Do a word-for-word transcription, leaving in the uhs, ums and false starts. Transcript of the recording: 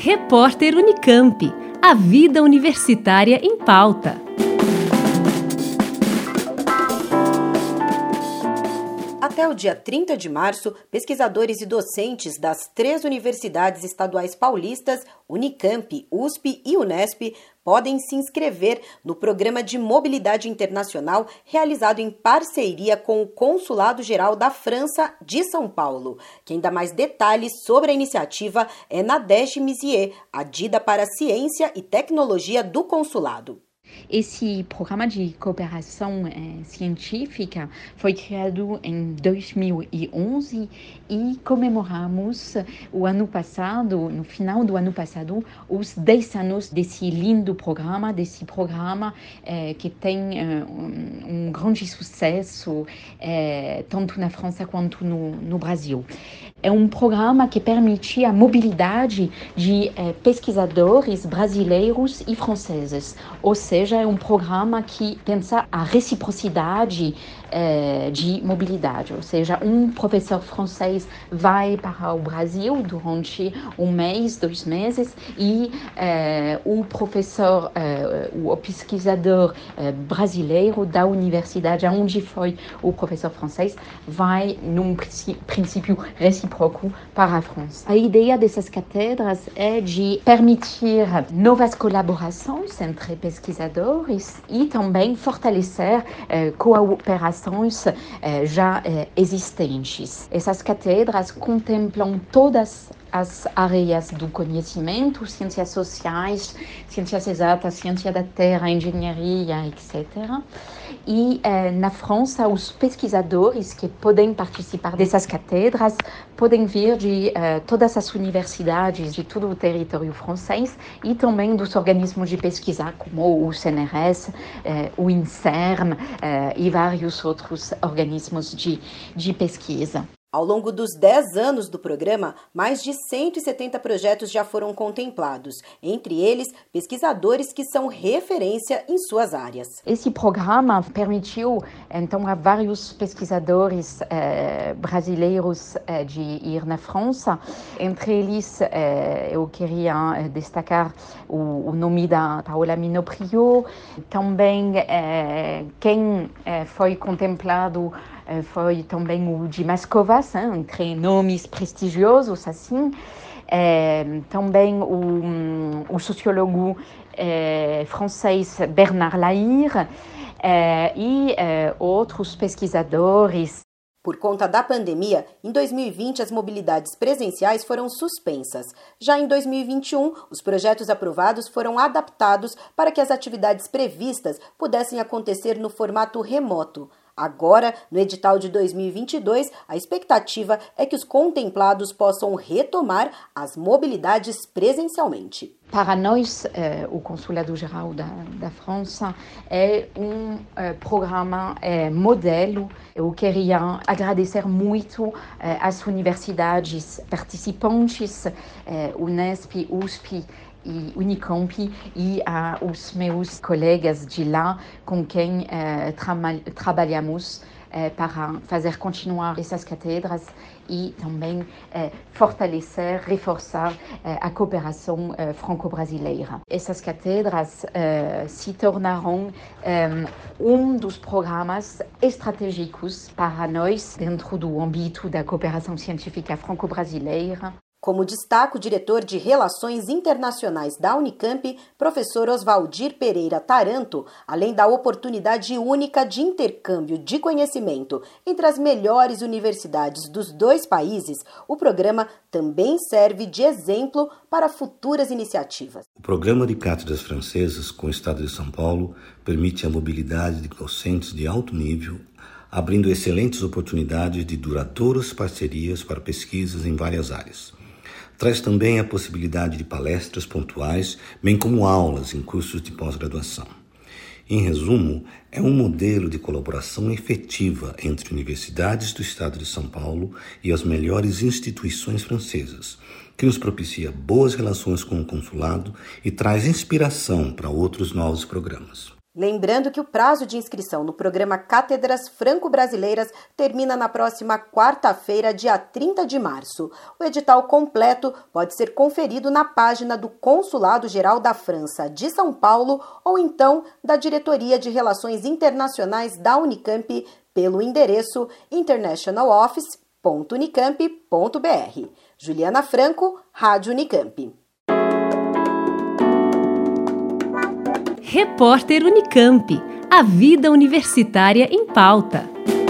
Repórter Unicamp. A vida universitária em pauta. Até o dia trinta de março, pesquisadores e docentes das três universidades estaduais paulistas, Unicamp, U S P e Unesp, podem se inscrever no Programa de Mobilidade Internacional realizado em parceria com o Consulado-Geral da França de São Paulo. Quem dá mais detalhes sobre a iniciativa é Nadege Mizier, adida para a Ciência e Tecnologia do Consulado. Esse programa de cooperação eh, científica foi criado em dois mil e onze e comemoramos o ano passado, no final do ano passado, os dez anos desse lindo programa, desse programa eh, que tem eh, um, um grande sucesso, eh, tanto na França quanto no, no Brasil. É um programa que permite a mobilidade de eh, pesquisadores brasileiros e franceses, ou seja, é um programa que pensa a reciprocidade eh, de mobilidade, ou seja, um professor francês vai para o Brasil durante um mês, dois meses, e eh, o professor, eh, o pesquisador eh, brasileiro da universidade onde foi o professor francês vai, num princípio recíproco, para a França. A ideia dessas cátedras é de permitir novas colaborações entre pesquisadores e também fortalecer eh, cooperações eh, já eh, existentes. Essas cátedras contemplam todas as áreas do conhecimento, ciências sociais, ciências exatas, ciência da terra, engenharia, etcétera. E eh, na França, os pesquisadores que podem participar dessas cátedras podem vir de eh, todas as universidades de todo o território francês e também dos organismos de pesquisa, como o C N R S, eh, o INSERM eh, e vários outros organismos de, de pesquisa. Ao longo dos dez anos do programa, mais de cento e setenta projetos já foram contemplados, entre eles pesquisadores que são referência em suas áreas. Esse programa permitiu, então, a vários pesquisadores eh, brasileiros eh, de ir na França. Entre eles, eh, eu queria destacar o, o nome da Paola Minopriot, também eh, quem eh, foi contemplado foi também o Dimas Covas, entre nomes prestigiosos assim, é, também o, o sociólogo é, francês Bernard Lahire é, e é, outros pesquisadores. Por conta da pandemia, em dois mil e vinte as mobilidades presenciais foram suspensas. Já em dois mil e vinte e um, os projetos aprovados foram adaptados para que as atividades previstas pudessem acontecer no formato remoto. Agora, no edital de dois mil e vinte e dois, a expectativa é que os contemplados possam retomar as mobilidades presencialmente. Para nós, eh, o Consulado-Geral da, da França é um eh, programa eh, modelo. Eu queria agradecer muito eh, às universidades participantes, eh, Unesp, U S P e Unicamp, e aos meus colegas de lá com quem eh, tra- trabalhamos eh, para fazer continuar essas cátedras e também eh, fortalecer, reforçar eh, a cooperação eh, franco-brasileira. Essas cátedras eh, se tornarão eh, um dos programas estratégicos para nós dentro do âmbito da cooperação científica franco-brasileira. Como destaca o diretor de Relações Internacionais da Unicamp, professor Oswaldir Pereira Taranto, além da oportunidade única de intercâmbio de conhecimento entre as melhores universidades dos dois países, o programa também serve de exemplo para futuras iniciativas. O programa de cátedras francesas com o Estado de São Paulo permite a mobilidade de docentes de alto nível, abrindo excelentes oportunidades de duradouras parcerias para pesquisas em várias áreas. Traz também a possibilidade de palestras pontuais, bem como aulas em cursos de pós-graduação. Em resumo, é um modelo de colaboração efetiva entre universidades do Estado de São Paulo e as melhores instituições francesas, que nos propicia boas relações com o consulado e traz inspiração para outros novos programas. Lembrando que o prazo de inscrição no programa Cátedras Franco-Brasileiras termina na próxima quarta-feira, dia trinta de março. O edital completo pode ser conferido na página do Consulado Geral da França de São Paulo ou então da Diretoria de Relações Internacionais da Unicamp pelo endereço international office ponto unicamp ponto b r. Juliana Franco, Rádio Unicamp. Repórter Unicamp. A vida universitária em pauta.